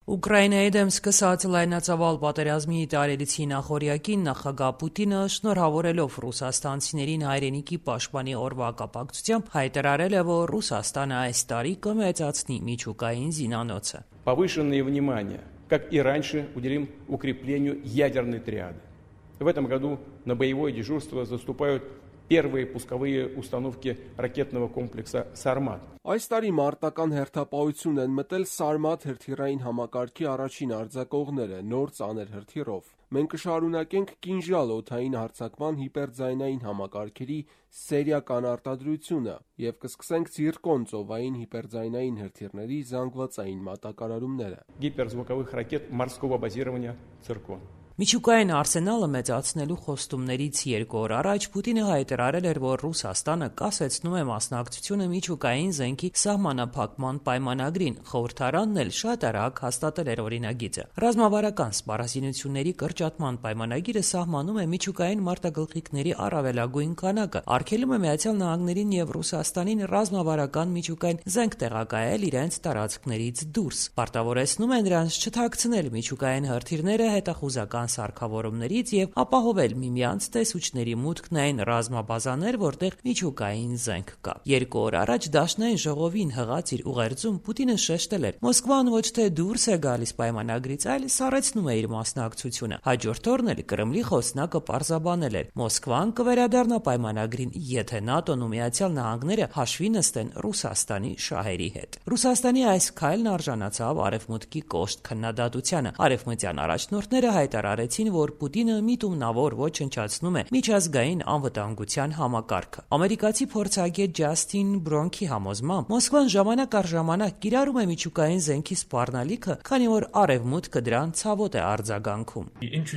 Ուկրաինայի դեմ սկսած լայնածավալ պատերազմի տարելիցի նախօրյակին նախագահ Պուտինը շնորհավորելով ռուսաստանցիներին հայրենիքի պաշտպանի օրվա կապակցությամբ հայտարարել է, որ Ռուսաստանը այս տարի կմեծացնի միջուկային զինանոցը։ Повышенное внимание, как и раньше, уделим укреплению ядерной триады. В этом году на боевое дежурство заступают первые пусковые установки ракетного комплекса «Сармат». Այս տարի մարտական հերթապահություն են մտել Սարմատ հրթիռային համակարգի առաջին արձակողները նոր ծանր հրթիռով։ Մենք կշարունակենք կինժալ օդային հարձակման հիպերձայնային համակարգերի սերիական արտադրությունը և կսկսենք Ցիրկոն ծովային հիպերձայնային հրթիռների զանգվածային մատակարարումները։ Гиперзвуковых ракет морского базирования «Циркон». Միջուկային արսենալը մեծացնելու խոստումներից 2 օր առաջ Պուտինը հայտարարել էր, որ Ռուսաստանը կասեցնում է մասնակցությունը միջուկային զենքի սահմանափակման պայմանագրին, խորհրդարանն էլ շատ արագ հաստատել էր օրինագիծը։ Ռազմավարական սպառազինությունների կրճատման պայմանագիրը սահմանում է միջուկային մարտագլխիկների առավելագույն քանակը, արգելում է ԱՄՆ-ին և Ռուսաստանին ռազմավարական միջուկային զենք տեղակայել իրենց տարածքներից դուրս, պարտավորեցնում է նրանց չթաքցնել միջուկային հրթիռները հետախուզական սարքավորումներից և ապահովել միմյանց տեսուչների մուտքն այն ռազմաբազաներ, որտեղ միջուկային զենք կա։ 2 օր առաջ Դաշնային ժողովին հղած իր ուղերձում Պուտինը շեշտել էր. Մոսկվան ոչ թե դուրս է գալիս պայմանագրից, այլ սառեցնում է իր մասնակցությունը։ Հաջորդ օրն էլ Կրեմլի խոսնակը պարզաբանել էր. Մոսկվան կվերադառնա պայմանագրին, եթե ՆԱՏՕ-ն ու ԱՄՆ-ը հաշվի նստեն Ռուսաստանի շահերի հետ։ Ռուսաստանի այս քայլն արժանացավ Արևմուտքի կոշտ քննադատությանը։ Արևմտյան առաջնորդները հայտարարեցին, որ Պուտինը միտումնավոր ոչնչացնում է միջազգային անվտանգության համակարգը։ Ամերիկացի փորձագետ Ջասթին Բրոնքի համոզմամբ Մոսկվան ժամանակ առ ժամանակ կիրառում է միջուկային զենքի սպառնալիքը, քանի որ Արևմուտքը դրան ցավոտ է արձագանքում։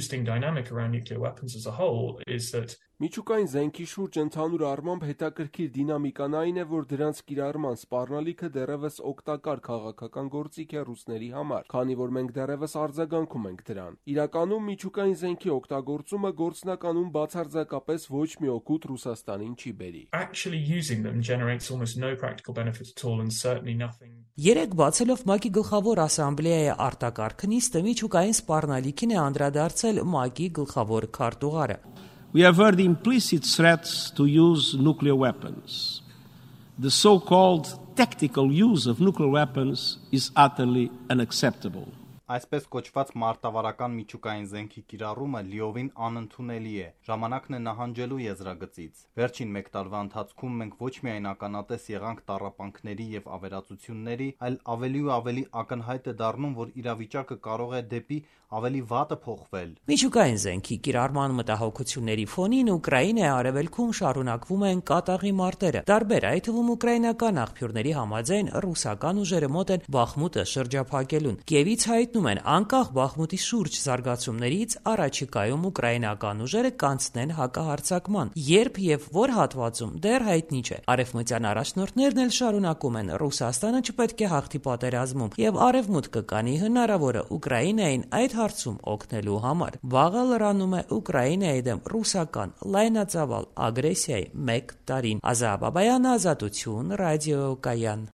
Միջուկային զենքի շուրջ ընդհանուր առմամբ հետաքրքիր դինամիկան այն է, որ դրանց կիրառման սպառնալիքը դեռևս օգտակար քաղաքական գործիք է ռուսների համար, քանի որ մենք դեռևս արձագանքում ենք դրան։ Իրականում միջուկային զենքի օգտագործումը գործնականում բացարձակապես ոչ մի օգուտ Ռուսաստանին չի բերի։ Երեկ բացելով ՄԱԿ-ի գլխավոր ասամբլեայի արտակարգ նիստը միջուկային սպառնալիքին է անդրադարձել ՄԱԿ-ի գլխավոր քարտուղարը։ We have heard implicit threats to use nuclear weapons. The so-called tactical use of nuclear weapons is utterly unacceptable. Այսպես կոչված մարտավարական միջուկային զենքի կիրառումը լիովին անընդունելի է, ժամանակն է նահանջելու եզրագծից։ Վերջին 1 տարվա ընթացքում մենք ոչ միայն ականատես եղանք տառապանքների և ավերածությունների, այլ ավելի ու ավելի ակնհայտ է դառնում, որ իրավիճակը կարող է դեպի ավելի վատը փոխվել։ Միջուկային զենքի կիրառման մտահոգությունների ֆոնին Ուկրաինայի արևելքում շարունակվում են կատաղի մարտերը։ Տարբեր, այդ թվում ուկրաինական աղբյուրների համաձայն ռուսական ուժերը մոտ են Բախմուտը շրջափակելուն։ Կիևից հայտնում են, անկախ Բախմուտի շուրջ զարգացումներից առաջիկայում ուկրաինական ուժերը կանցնեն հակահարձակման։ Երբ եւ որ հատվածում դեռ հայտնի չէ։ Արևմտյան առաջնորդներն էլ շարունակում են Ռուսաստանը չպետք է հաղթի պատերազմում եւ Արևմուտքը կանի հնարավորը Ուկրաինային այդ հարցում օգնելու համար։ Վաղը լրանում է Ուկրաինայի դեմ ռուսական լայնածավալ ագրեսիայի 1 տարին։ Ազատ Բաբայան, Ազատություն, ռադիոկայան։